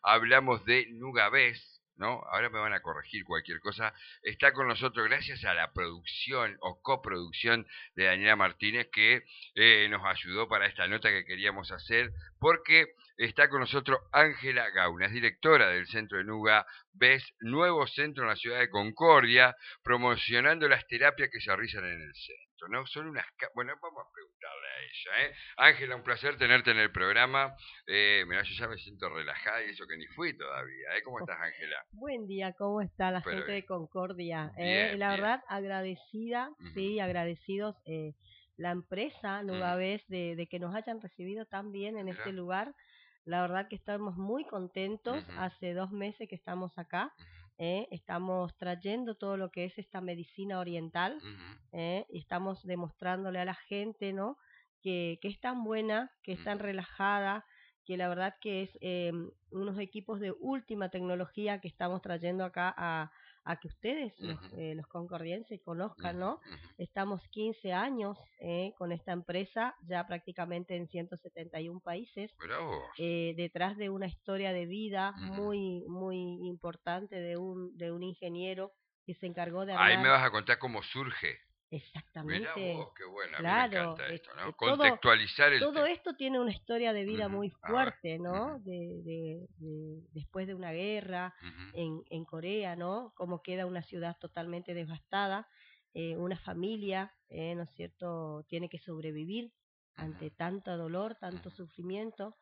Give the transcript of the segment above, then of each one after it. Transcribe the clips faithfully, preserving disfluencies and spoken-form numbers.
hablamos de Nugabes, ¿no? Ahora me van a corregir cualquier cosa. Está con nosotros gracias a la producción o coproducción de Daniela Martínez que eh, nos ayudó para esta nota que queríamos hacer, porque está con nosotros Ángela Gauna, es directora del Centro de Nuga Ves, nuevo centro en la ciudad de Concordia, promocionando las terapias que se realizan en el centro, ¿no? Son unas... Bueno, vamos a preguntarle a ella, ¿eh? Ángela, un placer tenerte en el programa. Eh, mira, yo ya me siento relajada y eso que ni fui todavía, ¿eh? ¿Cómo estás, Ángela? Buen día, ¿cómo está la Pero gente bien, de Concordia? Eh, bien, la bien. verdad, agradecida, Uh -huh, sí, agradecidos eh, la empresa uh -huh. Nugabes de, de que nos hayan recibido tan bien en este Mira, lugar. La verdad que estamos muy uh contentos. -huh, Hace dos meses que estamos acá. eh, estamos trayendo todo lo que es esta medicina oriental. uh -huh, eh, y estamos demostrándole a la gente, ¿no? Que, que es tan buena, que uh es tan -huh. relajada, que la verdad que es eh, unos equipos de última tecnología que estamos trayendo acá a, a que ustedes, Uh los, -huh, eh, los concordienses, uh conozcan, -huh, ¿no? uh -huh. Estamos quince años eh, con esta empresa, ya prácticamente en ciento setenta y uno países, Mira vos. eh, detrás de una historia de vida Uh -huh. muy, muy importante de un, de un ingeniero que se encargó de Ahí me armar vas a contar cómo surge. Mirá exactamente, vos, qué bueno, a mí me claro, encanta eh, esto, ¿no? eh, todo, Contextualizar el todo tema. esto tiene una historia de Uh vida -huh. muy A ver. fuerte, Uh ¿no? -huh. De, de, de- después de una guerra Uh -huh. en, en Corea, ¿no? Cómo queda una ciudad totalmente devastada, eh, una familia, eh, ¿no es cierto?, tiene que sobrevivir Uh -huh. ante tanto dolor, Uh tanto -huh. sufrimiento,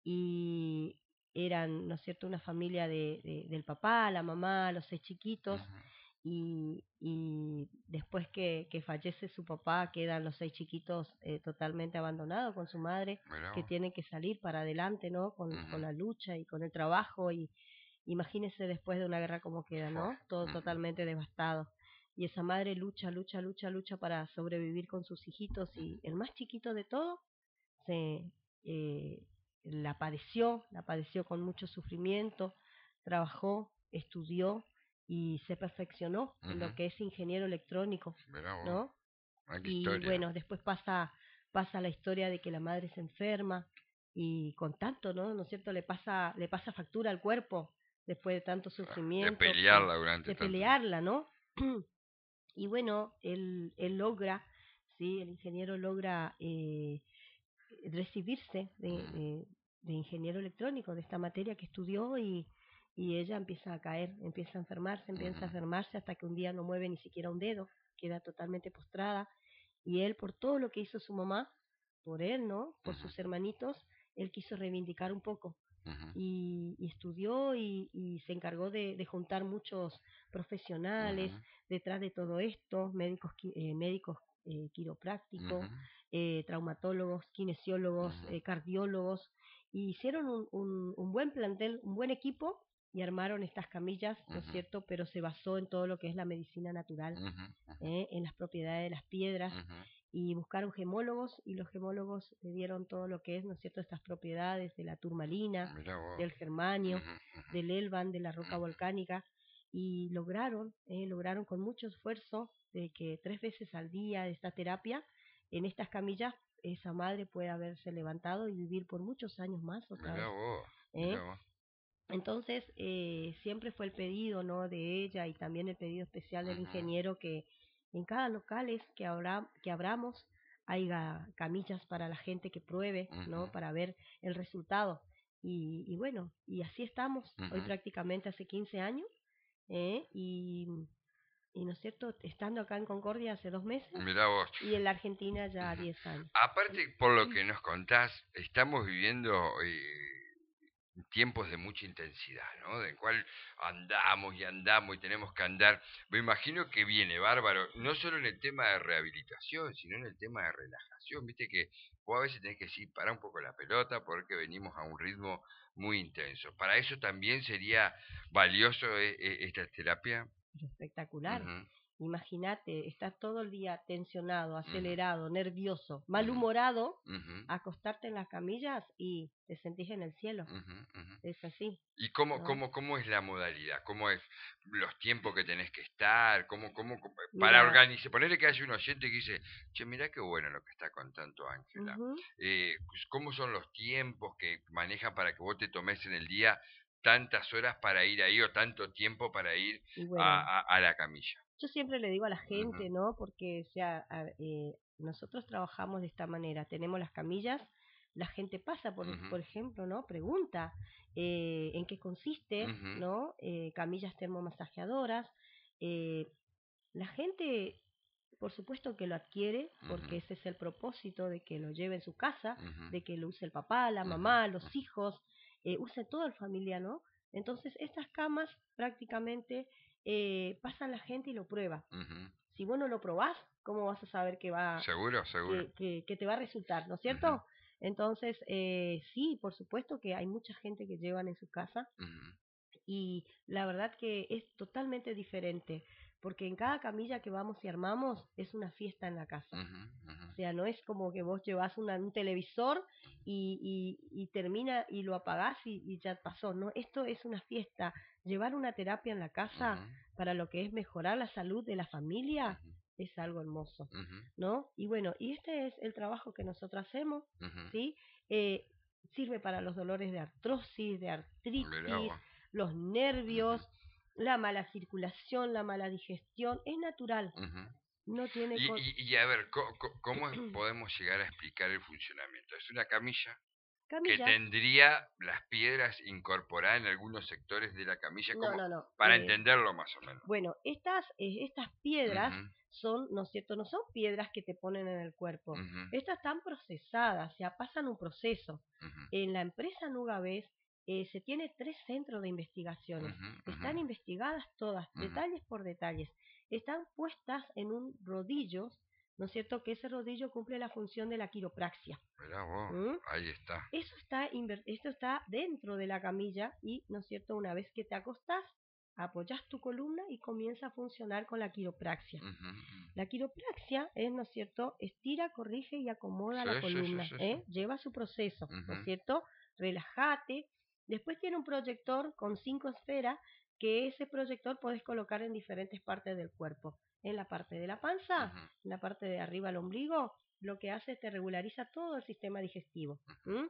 y eran, ¿no es cierto?, una familia de, de- del papá, la mamá, los seis Uh chiquitos, -huh. y, y después que, que fallece su papá quedan los seis chiquitos eh, totalmente abandonados con su madre, Mirá que vos. tienen que salir para adelante, ¿no? Uh Con, con -huh. la lucha y con el trabajo, y imagínense después de una guerra cómo queda, Fua. ¿no? Todo Uh -huh. totalmente devastado. Y esa madre lucha, lucha, lucha, lucha para sobrevivir con sus hijitos, Uh y el más chiquito de todo se eh, la padeció, la padeció con mucho sufrimiento, trabajó, estudió y se perfeccionó -huh. Uh en lo -huh. que es ingeniero electrónico, Mirá vos. ¿no? Ah, qué Y historia. bueno, después pasa, pasa la historia de que la madre se enferma y con tanto, ¿no? ¿No es cierto? Le pasa, le pasa factura al cuerpo después de tanto De sufrimiento que, pelearla durante de tanto tiempo. pelearla, ¿no? Y bueno, él, él logra, ¿sí? El ingeniero logra eh, recibirse de, Mm. de, de ingeniero electrónico, de esta materia que estudió, y, y ella empieza a caer, empieza a enfermarse, empieza a Mm. enfermarse hasta que un día no mueve ni siquiera un dedo, queda totalmente postrada, y él, por todo lo que hizo su mamá, por él, ¿no? Por Mm. sus hermanitos, él quiso reivindicar un poco. Mm. Y, y estudió y, y se encargó de, de juntar muchos profesionales Mm. detrás de todo esto, médicos, eh, médicos eh, quiroprácticos, Mm. eh, traumatólogos, kinesiólogos, Mm. eh, cardiólogos, y hicieron un, un, un buen plantel, un buen equipo, y armaron estas camillas, ¿no es Mm. cierto? Pero se basó en todo lo que es la medicina natural, Mm. ¿eh? En las propiedades de las piedras, Mm. y buscaron gemólogos, y los gemólogos le dieron todo lo que es, ¿no es cierto?, estas propiedades de la turmalina, Mirá vos. del germanio, Mm. del elban, de la roca Mm. volcánica, y lograron, eh, lograron con mucho esfuerzo de que tres veces al día de esta terapia, en estas camillas, esa madre puede haberse levantado y vivir por muchos años más otra Mirá vez. vos. Mirá ¿eh? vos. Entonces, eh, siempre fue el pedido, ¿no?, de ella, y también el pedido especial del Mm. ingeniero, que en cada locales que, habrá, que abramos haya camillas para la gente que pruebe, ¿no?, Mm. para ver el resultado. Y, y bueno, y así estamos, hoy Mm. prácticamente hace quince años, ¿eh? y, y, ¿no es cierto?, estando acá en Concordia hace dos meses, Mirá vos. y en la Argentina ya Ujú. diez años. Aparte, por lo que nos contás, estamos viviendo eh, tiempos de mucha intensidad, ¿no? De cual andamos y andamos y tenemos que andar. Me imagino que viene bárbaro, no solo en el tema de rehabilitación, sino en el tema de relajación. Viste que vos a veces tenés que decir, parar un poco la pelota porque venimos a un ritmo muy intenso. Para eso también sería valioso eh, eh, esta terapia. Espectacular. Ujú, Imagínate, estás todo el día tensionado, ujú, acelerado, nervioso, ujú, malhumorado, ujú, acostarte en las camillas y te sentís en el cielo. ujú, ujú. Es así, ¿Y cómo, ¿no? cómo, cómo es la modalidad? ¿Cómo es los tiempos que tenés que estar? ¿Cómo, cómo, cómo- para Mira, organizar? Ponerle que haya un oyente que dice, che, mirá qué bueno lo que está contando Ángela. ujú, Eh, pues, ¿cómo son los tiempos que manejan para que vos te tomes en el día tantas horas para ir ahí o tanto tiempo para ir Y a, bueno, a, a la camilla. yo siempre le digo a la Ujú, gente, ¿no? Porque, o sea, a- eh, nosotros trabajamos de esta manera, tenemos las camillas, la gente pasa, por, ujú, por ejemplo, ¿no? Pregunta eh, en qué consiste, ujú, ¿no? Eh, camillas termomasajeadoras. eh, la gente, por supuesto que lo adquiere, ujú, porque ese es el propósito de que lo lleve en su casa, ujú, de que lo use el papá, la ujú, mamá, los ujú, hijos, eh, use toda la familia, ¿no? Entonces, estas camas prácticamente eh, pasa la gente y lo prueba. ujú. Si vos no lo probás, ¿cómo vas a saber que va, Seguro, seguro. que, que, que te va a resultar, ¿no es Ujú, cierto? Entonces, eh, sí, por supuesto que hay mucha gente que llevan en su casa ujú, y la verdad que es totalmente diferente, porque en cada camilla que vamos y armamos es una fiesta en la casa. ujú, ujú, O sea, no es como que vos llevas una, un televisor y, y, y termina y lo apagás y, y ya pasó. No, esto es una fiesta. Llevar una terapia en la casa ujú, para lo que es mejorar la salud de la familia ujú, es algo hermoso, ujú, ¿no? Y bueno, y este es el trabajo que nosotros hacemos, ujú. ¿sí? Eh, sirve para los dolores de artrosis, de Mirá artritis, vos. los Ujú, nervios, la mala circulación, la mala digestión. Es natural, ujú. no tiene... Y, co- y, y a ver, co- co- ¿cómo es- podemos llegar a explicar el funcionamiento? Es una camilla que Camillas. tendría las piedras incorporadas en algunos sectores de la camilla, No, como no, no. para eh, entenderlo más o menos. Bueno, estas, eh, estas piedras Ujú, son, ¿no es cierto? No son piedras que te ponen en el cuerpo. ujú, Estas están procesadas, o sea, pasan un proceso. ujú, En la empresa Nugabes eh, se tiene tres centros de investigaciones. ujú, ujú, Están investigadas todas, ujú. detalles por detalles. Están puestas en un rodillo, ¿no es cierto? Que ese rodillo cumple la función de la quiropraxia. Mirá vos, ¿Mm? ahí está. Eso está, inver- esto está dentro de la camilla y, ¿no es cierto?, una vez que te acostás, apoyas tu columna y comienza a funcionar con la quiropraxia. Ujú, ujú. La quiropraxia es, ¿no es cierto?, estira, corrige y acomoda Sí, la sí, sí, columna, sí, sí. ¿eh? Lleva su proceso, ¿no Ujú, es cierto? Relájate. Después tiene un proyector con cinco esferas que ese proyector puedes colocar en diferentes partes del cuerpo. En la parte de la panza, ujú, en la parte de arriba del ombligo, lo que hace es te regulariza todo el sistema digestivo. ¿Mm?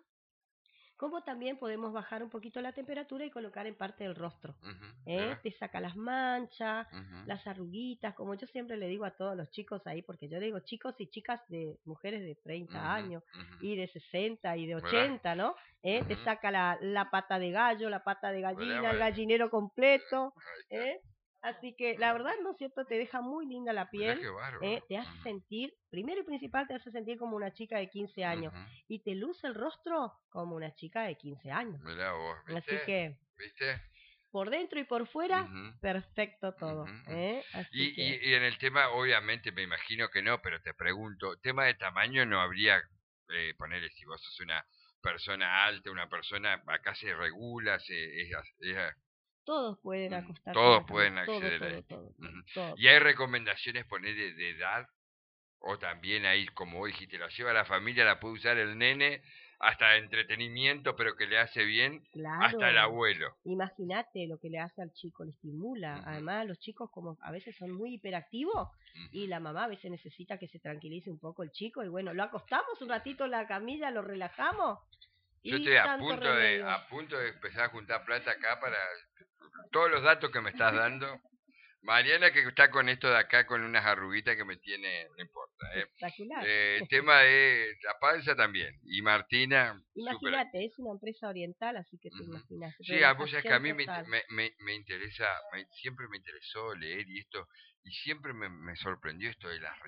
Como también podemos bajar un poquito la temperatura y colocar en parte del rostro. ujú. ¿Eh? Mirá. Te saca las manchas, Ujú, las arruguitas, como yo siempre le digo a todos los chicos ahí, porque yo le digo chicos y chicas de mujeres de treinta ujú, años ujú. y de sesenta y de Mirá. ochenta, ¿no? ¿Eh? Te Ujú. saca la, la pata de gallo, la pata de Mirá, gallina, el bueno. gallinero completo, Ahí está. ¿eh? Así que la verdad, ¿no es cierto? Te deja muy linda la Mirá piel, qué bárbaro. ¿eh? Te hace Ujú, sentir, primero y principal, te hace sentir como una chica de quince años ujú. y te luce el rostro como una chica de quince años. Mirá vos, Así ¿viste? que ¿Viste? por dentro y por fuera, Ujú, perfecto ujú, todo, ujú. ¿eh? Y, Así y, que y en el tema, obviamente, me imagino que no, pero te pregunto, tema de tamaño no habría, eh, ponerle, si vos sos una persona alta, una persona, acá se regula, se, es, as- es a- todos pueden mm, acostarse en todos la cama, pueden todo, acceder a todo, esto. todo, todo, Ujú. todo, Y hay todo. recomendaciones, poner de, de edad, o también ahí, como vos dijiste, lo lleva la familia, la puede usar el nene, hasta entretenimiento, pero que le hace bien, hasta el Claro, abuelo. imagínate lo que le hace al chico, le estimula. Ujú, Además, los chicos como a veces son muy hiperactivos ujú. y la mamá a veces necesita que se tranquilice un poco el chico y bueno, lo acostamos un ratito en la camilla, lo relajamos Yo y estoy a santo punto de, remedio. a punto de empezar a juntar plata acá para todos los datos que me estás dando. Mariana que está con esto de acá con unas arruguitas que me tiene, no importa. Eh. Espectacular. Eh, el tema de la panza también. Y Martina, súper Imagínate, es una empresa oriental, así que te Ujú. imaginas, Sí, a vos sabés que a relajación mí me, inte- total. me, me, me interesa, me- siempre me interesó leer y esto, y siempre me, me sorprendió esto de las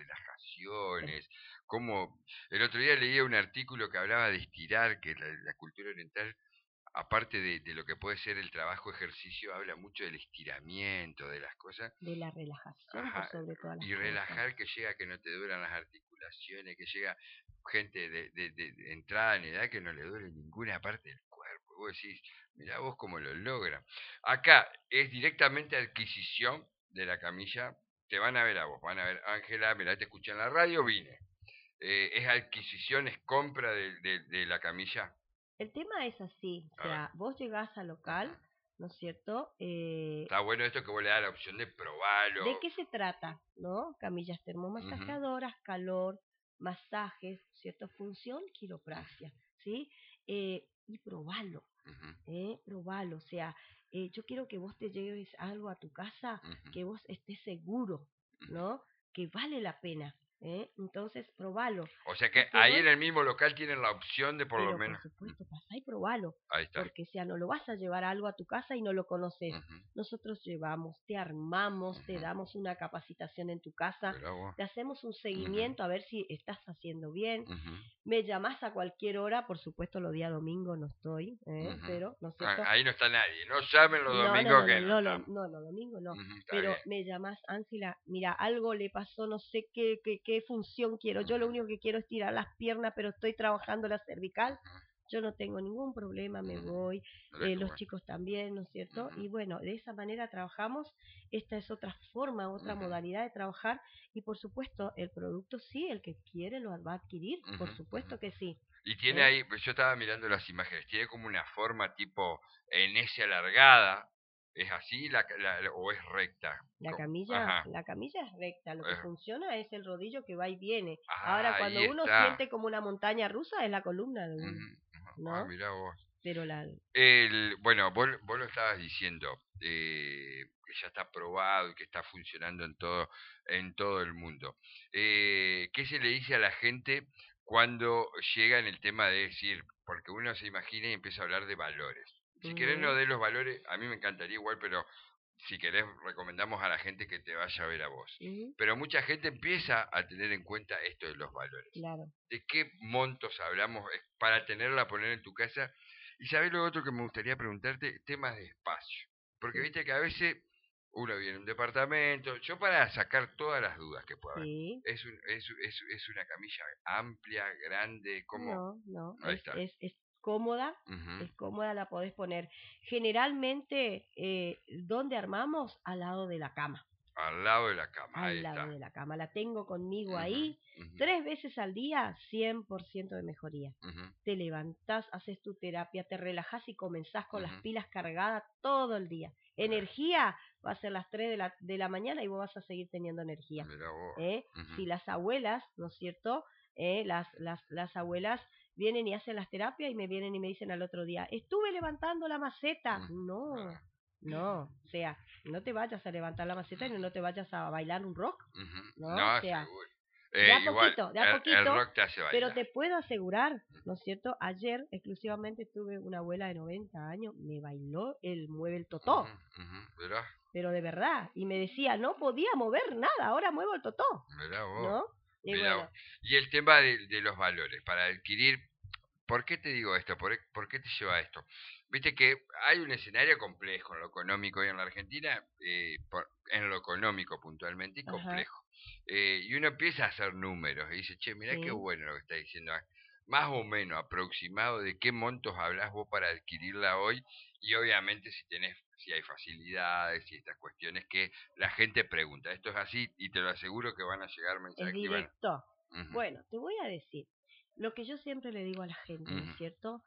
Sí, relajaciones, como el otro día leía un artículo que hablaba de estirar, que la, la cultura oriental, aparte de, de lo que puede ser el trabajo ejercicio, habla mucho del estiramiento, de las cosas, de la relajación por ajá, sobre todas las y cosas. relajar que llega a que no te duran las articulaciones, que llega gente de, de, de- de entrada en edad que no le duele ninguna parte del cuerpo. Y vos decís, mira vos cómo lo logra. Acá es directamente adquisición de la camilla. Te van a ver a vos, van a ver, Ángela, mirá, te escuché en la radio, vine. Eh, es adquisición, es compra de, de, de la camilla. El tema es así, o A ver. sea, vos llegás al Ujú. local, ¿no es cierto? Eh, Está bueno esto que vos le das la opción de ¿de probarlo. qué se trata? ¿No? Camillas Ujú, termomasajeadoras, calor, masajes, ¿cierto? Función, quiropraxia, ¿sí? eh, y probalo, Ujú, ¿eh? Probalo, o sea, eh, yo quiero que vos te lleves algo a tu casa, ujú, que vos estés seguro, ujú. ¿no? Que vale la pena, ¿eh? Entonces, probalo. O sea Y que te ahí doy en el mismo local tienen la opción de por lo pero por menos... Mm, supuesto, pasá y probalo, ahí está. porque o sea, no lo vas a llevar algo a tu casa y no lo conoces. Ujú, Nosotros llevamos, te armamos, te ujú. damos una capacitación en tu casa, Mirá vos. te hacemos un Ujú, seguimiento a ver si estás haciendo bien. ujú, Me llamás a cualquier hora, por supuesto los días domingos no estoy, ¿eh? ujú. Pero, ¿no es Ah, cierto? ahí no está nadie. No llamen los No, no, domingos no, no, que no no, no, estamos. no, no, domingo no. Ujú, está Pero bien. me llamás, Ángela, mira, algo le pasó, no sé qué, qué, qué función quiero. Yo lo Ujú, único que quiero es tirar las piernas, pero estoy trabajando la cervical. ujú, Yo no tengo ningún problema, me ujú. voy, Mirá eh, qué los bueno. chicos también, ¿no es cierto? Ujú, Y bueno, de esa manera trabajamos. Esta es otra forma, otra ujú, modalidad de trabajar. Y por supuesto, el producto sí, el que quiere lo va a adquirir, ujú, por ujú. supuesto que sí. Y tiene ¿Eh? ahí, pues yo estaba mirando las imágenes, tiene como una forma tipo en ese alargada. ¿Es así la, la- la- o es recta? La Co- camilla, Ajá. la camilla es recta, lo que es- funciona es el rodillo que va y viene. Ahora, ah, ahí cuando uno está. siente como una montaña rusa, es la columna de uno, Ujú, ujú. Ah, ¿no? mirá vos. Pero la... El, bueno, vos, vos lo estabas diciendo, eh, que ya está probado y que está funcionando en todo, en todo el mundo. Eh, ¿qué se le dice a la gente cuando llega en el tema de decir, porque uno se imagina y empieza a hablar de valores? Si querés no Ujú, de los valores, a mí me encantaría igual, pero si querés recomendamos a la gente que te vaya a ver a vos. ujú, Pero mucha gente empieza a tener en cuenta esto de los valores. claro, ¿De qué montos hablamos eh, para tenerla a poner en tu casa? Y sabés lo otro que me gustaría preguntarte, temas de espacio. Porque sí, viste que a veces uno viene a un departamento, yo para sacar todas las dudas que pueda haber, sí. es, un, es, es, es una camilla amplia, grande, ¿cómo? No, no, Ahí es, está. es, es cómoda, Ujú. es cómoda, la podés poner. Generalmente, eh, ¿dónde armamos? Al lado de la cama. Al lado de la cama, ahí Al lado está. de la cama. La tengo conmigo Ujú, ahí ujú, tres veces al día, cien por ciento de mejoría. ujú, Te levantás, haces tu terapia, te relajás y comenzás con las ujú. pilas cargadas todo el día. Mirá, Energía, va a ser las tres de la, de la mañana y vos vas a seguir teniendo energía. mirá vos. ¿Eh? Ujú, Si las abuelas, ¿no es cierto? ¿Eh? Las, las, las abuelas vienen y hacen las terapias y me vienen y me dicen al otro día, estuve levantando la maceta. ujú, No, mirá, no, o sea, no te vayas a levantar la maceta y no te vayas a bailar un rock, ujú. ¿no? O No, sea, seguro. de Eh, a igual, poquito, de a el, el poquito, rock te hace pero bailar. te puedo asegurar, ¿no es cierto? Ayer exclusivamente tuve una abuela de noventa años, me bailó el mueve el Ujú, totó, ujú. Mirá, pero de verdad, y me decía, no podía mover nada, ahora muevo el totó, mirá vos. ¿no? Y Mirá vos. bueno, Y el tema de, de los valores, para adquirir, ¿por qué te digo esto? ¿Por, por qué te lleva a esto? Viste que hay un escenario complejo en lo económico y en la Argentina, eh, por- en lo económico puntualmente y ajá, complejo. Eh, y uno empieza a hacer números y dice, che, mirá qué sí, bueno lo que está diciendo. ah, Más o menos aproximado de qué montos hablas vos para adquirirla hoy y obviamente si tenés, si hay facilidades y estas cuestiones que la gente pregunta. Esto es así y te lo aseguro que van a llegar es mensajes y van... directo. Ujú, Bueno, te voy a decir, lo que yo siempre le digo a la gente, ¿no ujú, es cierto?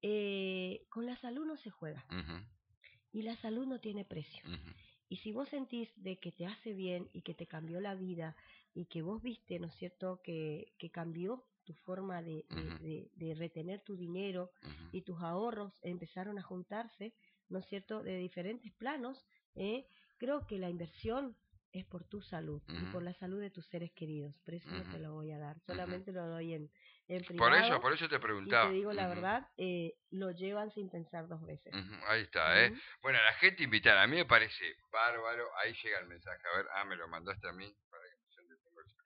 Eh, con la salud no se juega ujú, y la salud no tiene precio. ujú, Y si vos sentís de que te hace bien y que te cambió la vida y que vos viste, ¿no es cierto?, que, que cambió tu forma de, de, ujú, de, de retener tu dinero ujú. y tus ahorros empezaron a juntarse, ¿no es cierto?, de diferentes planos, ¿eh? Creo que la inversión es por tu salud y Ujú, por la salud de tus seres queridos. Por eso no ujú, te lo voy a dar, ujú. solamente lo doy en, en Por eso, privado por eso te y te preguntaba. digo la Ujú, verdad, eh, lo llevan sin pensar dos veces. ujú. Ahí está, ¿eh? ¿Mm? Bueno, a la gente invitada, a mí me parece bárbaro. Ahí llega el mensaje. A ver, ah, me lo mandaste a mí. Para que yo te tengo el-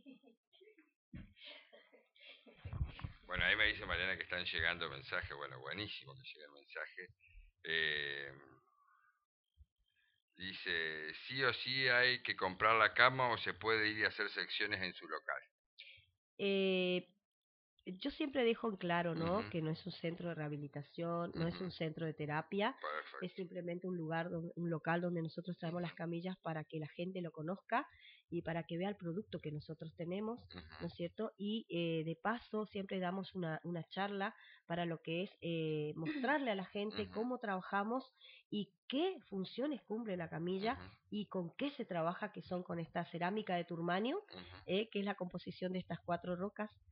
Bueno, ahí me dice Mariana que están llegando mensajes. Bueno, buenísimo que llegue el mensaje. Eh, dice, sí o sí hay que comprar la cama o se puede ir y hacer secciones en su local. Eh, yo siempre dejo en claro, Ujú, ¿no? Que no es un centro de rehabilitación, no es ujú. un centro de terapia, es Perfecto. simplemente un lugar, don- un local donde nosotros traemos Ujú, las camillas para que la gente lo conozca y para que vea el producto que nosotros tenemos, ujú, ¿no es cierto? Y eh, de paso siempre damos una, una charla para lo que es eh, mostrarle a la gente ujú, cómo trabajamos y qué funciones cumple la camilla ujú, y con qué se trabaja, que son con esta cerámica de turmanio, ujú. eh, que es la composición de estas cuatro rocas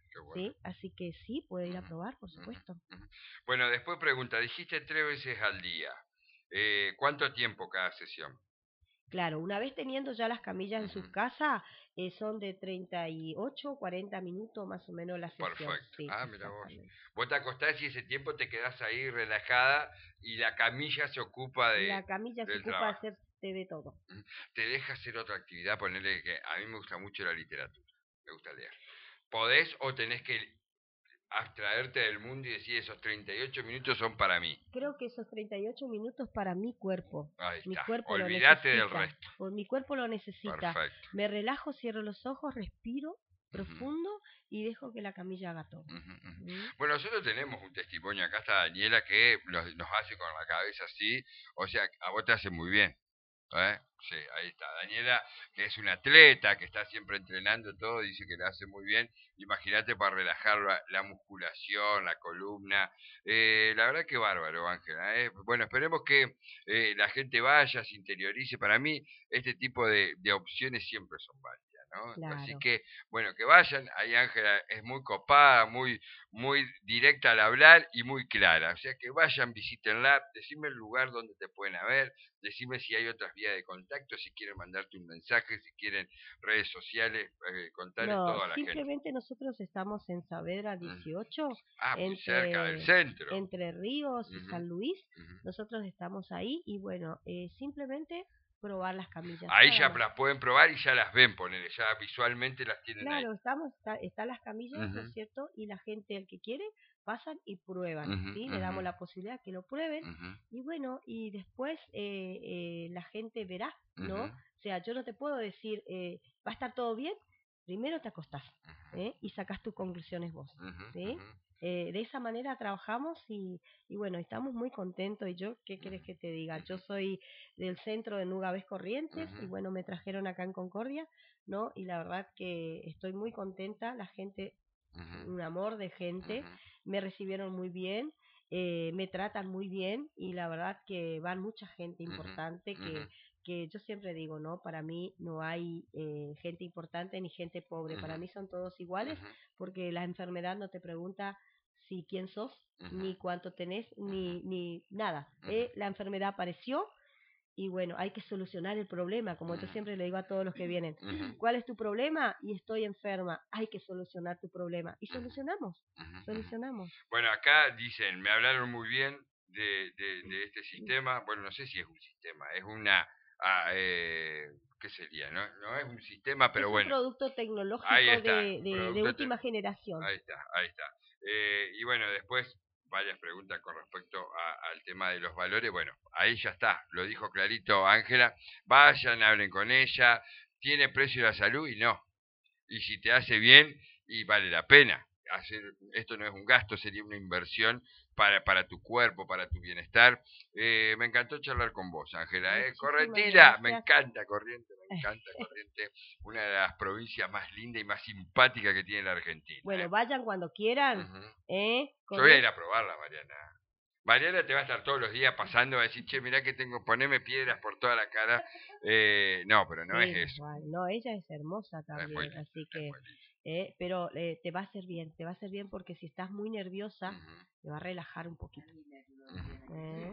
qué bueno. ¿sí? Así que sí, puede ir a Ujú, probar, por ujú, supuesto. ujú. Bueno, después pregunta, dijiste tres veces al día. Eh, ¿cuánto tiempo cada sesión? Claro, una vez teniendo ya las camillas en Ujú, su casa, eh, son de treinta y ocho, cuarenta minutos más o menos la sesión. perfecto. Sí, Ah, mira vos. exactamente. Vos te acostás y ese tiempo te quedás ahí relajada y la camilla se ocupa de, La camilla se del ocupa de trabajo. hacerte de todo. Ujú. Te deja hacer otra actividad, ponerle que a mí me gusta mucho la literatura, me gusta leer. ¿Podés o tenés que abstraerte del mundo y decir esos treinta y ocho minutos son para mí? Creo que esos treinta y ocho minutos para mi cuerpo. Ahí Mi está. cuerpo lo Olvídate del necesita. resto. Por mi cuerpo lo necesita. Perfecto. Me relajo, cierro los ojos, respiro Ujú, profundo y dejo que la camilla haga todo. ujú, ujú. ¿Mm? Bueno, nosotros tenemos un testimonio, acá está Daniela que nos, nos hace con la cabeza así, o sea, a vos te hace muy bien. ¿Eh? Sí, ahí está. Daniela, que es una atleta, que está siempre entrenando todo, dice que le hace muy bien. Imagínate para relajar la, la musculación, la columna. Eh, la verdad que bárbaro, Ángela. ¿Eh? Bueno, esperemos que eh, la gente vaya, se interiorice. Para mí, este tipo de, de opciones siempre son válidas, ¿no? Así Claro. que, bueno, que vayan. Ahí Ángela es muy copada, muy, muy directa al hablar y muy clara. O sea, que vayan, visítenla, decime el lugar donde te pueden ver. Decime si hay otras vías de contacto, si quieren mandarte un mensaje, si quieren redes sociales, eh, contarle No, todo a la gente. simplemente nosotros estamos en Saavedra Mm. dieciocho, Ah, muy cerca del entre, centro. entre Ríos y Ujú, San Luis. ujú. Nosotros estamos ahí y bueno, eh, simplemente probar las camillas, Ahí nada ya más. las pueden probar y ya las ven, ponele, ya visualmente las tienen ahí. Claro, estamos, está, están las camillas, ¿no Ujú, es cierto? Y la gente, el que quiere, pasan y prueban, ujú, ¿sí? Le ujú, damos la posibilidad que lo prueben ujú, y bueno, y después eh, eh, la gente verá, ¿no? ujú, O sea, yo no te puedo decir, eh, va a estar todo bien, primero te acostás, ¿eh? Y sacás tus conclusiones vos, ujú, ¿sí? ujú, Eh, de esa manera trabajamos y, y bueno, estamos muy contentos. Y yo, ¿qué ujú, querés que te diga? Yo ujú, soy del centro de Nugabes Corrientes ujú, y bueno, me trajeron acá en Concordia, ¿no? Y la verdad que estoy muy contenta, la gente, ujú, un amor de gente, ujú, me recibieron muy bien, eh, me tratan muy bien y la verdad que van mucha gente ujú, importante ujú, que, que yo siempre digo, ¿no? Para mí no hay eh, gente importante ni gente pobre, para mí son todos iguales ujú, porque la enfermedad no te pregunta si quién sos, ujú, ni cuánto tenés, ujú, ni, ni nada. ujú, ¿eh? La enfermedad apareció y bueno, hay que solucionar el problema, como yo siempre le digo a todos los que vienen. ujú, ujú, ¿Cuál es tu problema? Y estoy enferma. Hay que solucionar tu problema. Y ujú, solucionamos, ujú, ujú. solucionamos. Bueno, acá dicen, me hablaron muy bien de, de, de este sistema. Bueno, no sé si es un sistema, es una, ah, eh, ¿qué sería? No, no es un sistema, pero Es un bueno, producto ahí tecnológico está, de, de, de producto, te- última generación. ahí está, ahí está. Eh, y bueno, después varias preguntas con respecto a- al tema de los valores. Bueno, ahí ya está, lo dijo clarito Ángela. Vayan, hablen con ella. ¿Tiene precio la salud? Y no. Y si te hace bien y vale la pena. Hacer, esto no es un gasto, sería una inversión para, para tu cuerpo, para tu bienestar. Eh, me encantó charlar con vos, Ángela. ¿Eh? Muchísimas Correntida, me gracias. encanta Corrientes, me encanta Corrientes, una de las provincias más lindas y más simpáticas que tiene la Argentina. Bueno, ¿Eh? vayan cuando quieran. Ujú. ¿eh? Yo voy a Corrientes. ir a probarla, Mariana. Mariana te va a estar todos los días pasando, va a decir, che, mirá que tengo, poneme piedras por toda la cara. Eh, no, pero no es Sí, más eso. vale. No, ella es hermosa Es muy también, lindo, así es que, muy lindo. eh, pero eh, te va a hacer bien, te va a hacer bien porque si estás muy nerviosa, Ujú, te va a relajar un poquito. ujú. ¿eh?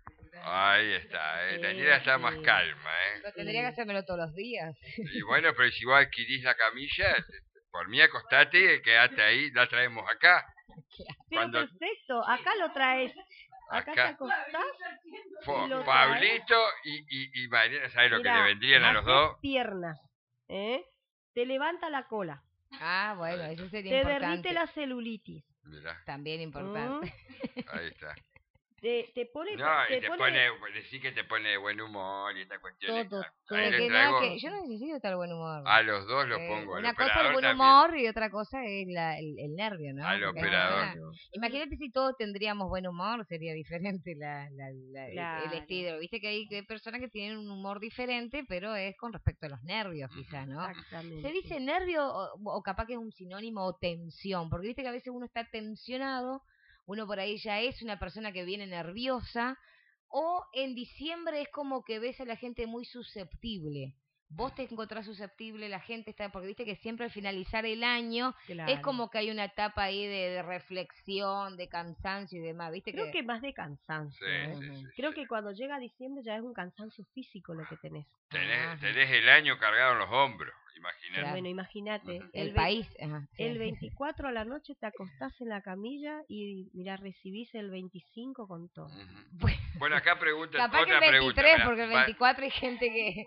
Ahí está, eh. Daniela Sí, está más sí, calma, ¿eh? Pero tendría que sí. hacérmelo todos los días. Y bueno, pero si vos adquirís la camilla, por mí acostate, quedate ahí, la traemos acá. Pero Cuando perfecto, acá lo traes. Acá te acá, acostás y fo, lo traes. Pablito y, y, y Mariana, ¿sabes lo que le Mira, vendrían a los haces dos? piernas, ¿eh? Te levanta la cola, Ah, bueno, Ahí está, eso sería te derrite importante. la celulitis, mirá, También ¿m? importante. ahí está. te, te pone, No, y te te pone pone, decir que te pone de buen humor y estas cuestiones. todo, Ahí Pero le que todo, nada, traigo, que yo todo. no necesito estar de buen humor. a los dos lo Eh, pongo, al una cosa es el operador buen también, humor y otra cosa es la, el, el nervio, ¿no? al Porque hay operador. personas... Claro, Imagínate si todos tendríamos buen humor, sería diferente la, la, la- el, el claro, estilo. Viste que hay, que hay personas que tienen un humor diferente, pero es con respecto a los nervios, quizás, ¿no? Se exactamente. dice nervio o, o capaz que es un sinónimo o tensión, porque viste que a veces uno está tensionado, uno por ahí ya es una persona que viene nerviosa, o en diciembre es como que ves a la gente muy susceptible. vos te encontrás susceptible, la gente está, porque viste que siempre al finalizar el año Claro. es como que hay una etapa ahí de, de reflexión, de cansancio y demás, viste Creo que... que más de cansancio. Sí, ¿eh? sí, sí, Creo sí. que cuando llega diciembre ya es un cansancio físico lo que tenés. Tenés, Ajá. tenés el año cargado en los hombros, imagínate. Claro. Bueno, imagínate, Ujú. El el, ve- país, ajá, sí. el veinticuatro a la noche te acostás en la camilla y mira, recibís el veinticinco con todo. Ujú. Bueno, Bueno, acá preguntan capaz que el otra pregunta. veintitrés, mirá, porque el va- veinticuatro hay gente que...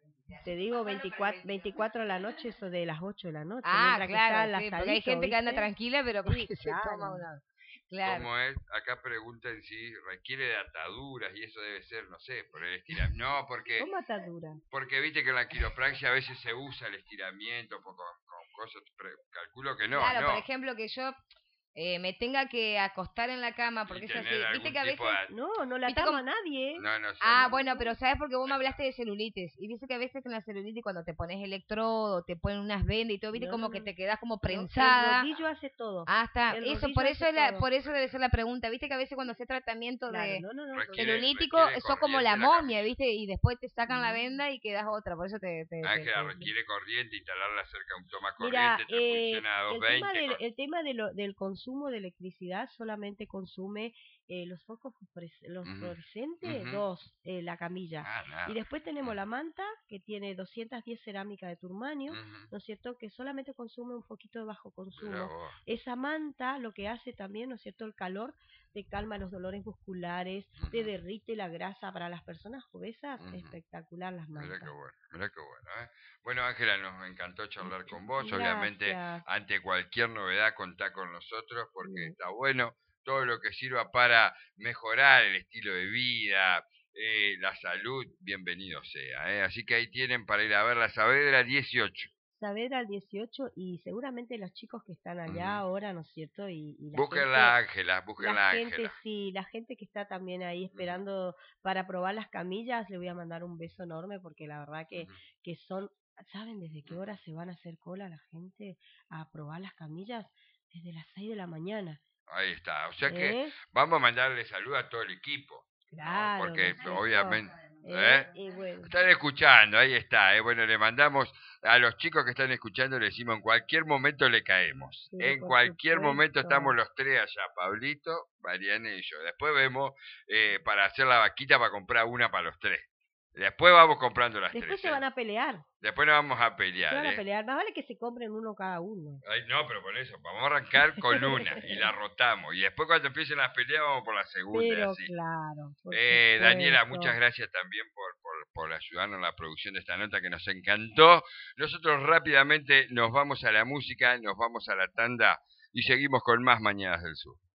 Te digo veinticuatro, veinticuatro a la noche, eso de las ocho de la noche. Ah, mientras que claro, está sí, el porque hay asadito, gente que anda ¿viste? tranquila, pero porque Sí, se claro. toma una... Claro. ¿Cómo es? Acá preguntan si requiere de ataduras y eso debe ser, no sé, por el estiramiento. No, porque, ¿Cómo atadura? porque viste que en la quiropraxia a veces se usa el estiramiento con, con- con cosas, pre- calculo que no, Claro, no. por ejemplo, que yo eh, me tenga que acostar en la cama, porque Y es así. tener Viste algún que a tipo veces... de... No, no la ¿Viste atama cómo- nadie. ¿eh? No, no sé. Ah, no. bueno, pero ¿sabes? Porque vos me hablaste de celulitis. Y dice que a veces con la celulitis cuando te pones electrodo, te ponen unas vendas y todo, viste No, como no, que no. te quedas como No, prensada. el rodillo hace todo. Ah, está. El Eso, rodillo por eso hace es la, todo. por eso debe ser la pregunta. Viste que a veces cuando hace tratamiento Claro, de no, no, no. Requiere- celulítico, requiere sos como la corriente la momia, camilla. viste, y después te sacan la Mm. venda y quedas otra. Por eso te... te, te- Ángela, te- requiere corriente, instalarla cerca de un toma Mira, corriente, te eh, funciona a el tema, doscientos veinte. del, con- el tema de lo- del consumo de electricidad solamente consume eh, los focos fluores- los Ujú, fluorescentes, ujú. dos, eh, la camilla. Ah, nada. Y después tenemos Ujú, la manta, que tiene doscientas diez cerámica de turmanio, ujú. ¿no es cierto? Que solamente consume un poquito de bajo Mirá consumo. vos. Esa manta lo que hace también, ¿no es cierto? El calor te calma los dolores musculares, te Ujú. derrite la grasa. Para las personas obesas, Ujú. espectacular las Mirá mantas. qué bueno, mirá qué bueno, ¿eh? Bueno, Ángela, nos encantó charlar con vos. Obviamente, Gracias. ante cualquier novedad, contá con nosotros porque Mm. está bueno todo lo que sirva para mejorar el estilo de vida, eh, la salud, bienvenido sea, ¿eh? Así que ahí tienen para ir a ver la Saavedra dieciocho. Saavedra al dieciocho y seguramente los chicos que están allá Ujú. ahora, ¿no es cierto? Y, y la Búsquenla, gente, Ángela, búsquenla, la gente Ángela. sí, la gente que está también ahí Ujú, esperando para probar las camillas, le voy a mandar un beso enorme porque la verdad que, ujú, que son, ¿saben desde qué ujú. hora se van a hacer cola la gente a probar las camillas? Desde las seis de la mañana, Ahí está. O sea que ¿eh? vamos a mandarle salud a todo el equipo, ¿no? Claro, ¿no Porque es cierto? obviamente... ¿Eh? ¿eh? Y bueno, Están escuchando, ahí está. Eh. Bueno, le mandamos a los chicos que están escuchando, le decimos en cualquier momento le caemos. pero En por cualquier momento supuesto. estamos los tres allá, Pablito, Mariana y yo. Después vemos eh, para hacer la vaquita para comprar una para los tres. Después vamos comprando las Después tres. se ¿eh? van a pelear, Después nos vamos a se pelear. van a ¿eh? pelear. Más vale que se compren uno cada uno. Ay, no, pero por eso, vamos a arrancar con una y la rotamos. Y después cuando empiecen las peleas vamos por la segunda y Pero así. claro, por Eh, Daniela, supuesto. muchas gracias también por, por, por ayudarnos en la producción de esta nota que nos encantó. Nosotros rápidamente nos vamos a la música, nos vamos a la tanda y seguimos con más Mañanas del Sur.